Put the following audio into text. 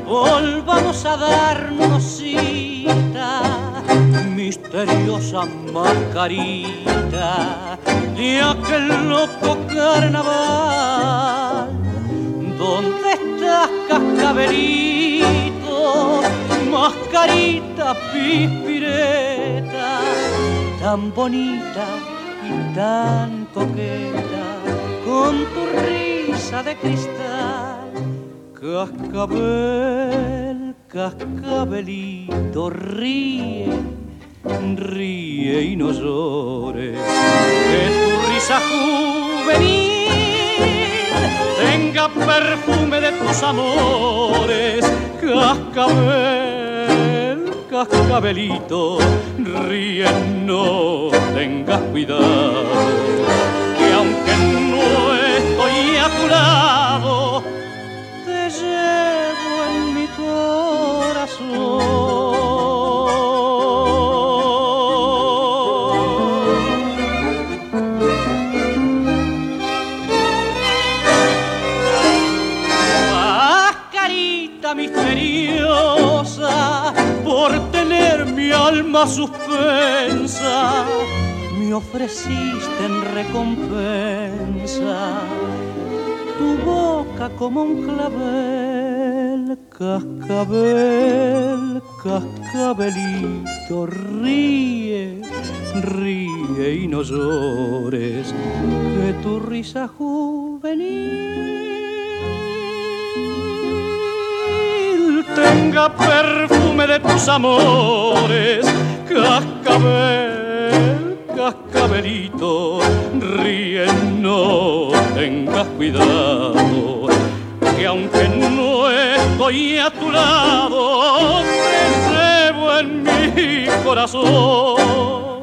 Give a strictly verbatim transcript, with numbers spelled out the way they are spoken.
volvamos a darnos cita, misteriosa mascarita de aquel loco carnaval. ¿Dónde estás, cascabelito? Mascarita pispireta, tan bonita y tan coqueta, con tu risa de cristal. Cascabel, cascabelito, ríe, ríe y no llores, que tu risa juvenil tenga perfume de tus amores. Cascabel, cascabelito, ríe, no tengas cuidado, que aunque no estoy a tu lado, te llevo en mi corazón. Mascarita misteriosa, por tener mi alma suspensa, me ofreciste en recompensa tu boca como un clavel. Cascabel, cascabelito, ríe, ríe y no llores, que tu risa juvenil tenga perfume de tus amores. Cascabel, cascabelito, ríe, no tengas cuidado, que aunque no estoy a tu lado, te llevo en mi corazón.